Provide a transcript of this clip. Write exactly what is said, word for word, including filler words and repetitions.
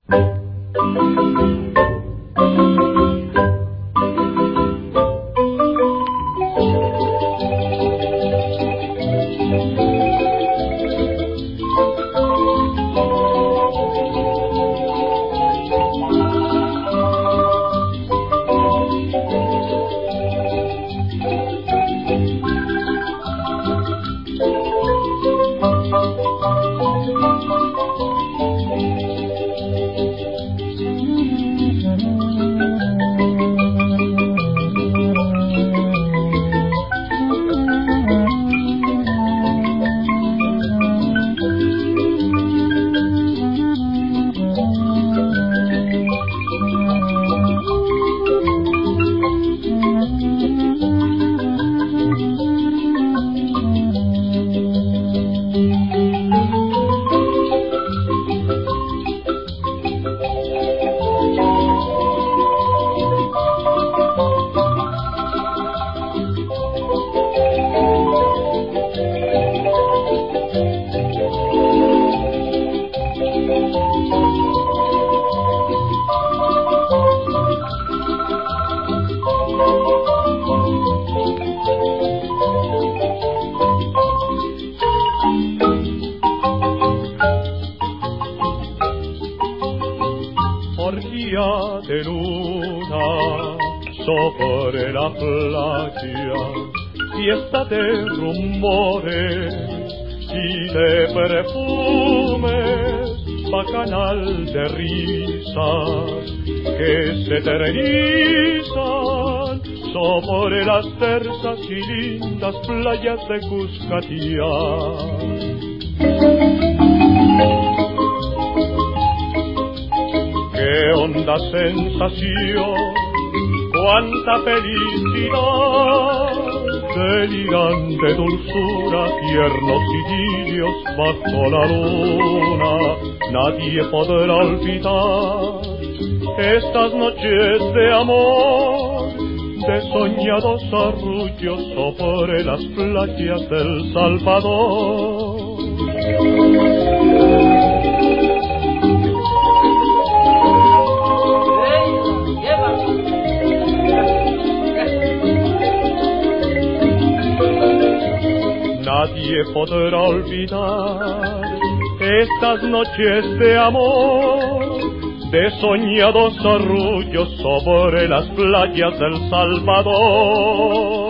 Orgía de luna sobre la playa, fiesta de rumores y de perfumes, bacanal de risas que se eternizan sobre las tersas y lindas playas de Cuscatlán. Qué honda sensación, cuánta felicidad, delirante dulzura, tiernos idilios bajo la luna. Nadie podrá olvidar estas noches de amor, de soñados arrullos sobre las playas del Salvador. Nadie podrá olvidar estas noches de amor, de soñados arrullos sobre las playas del Salvador.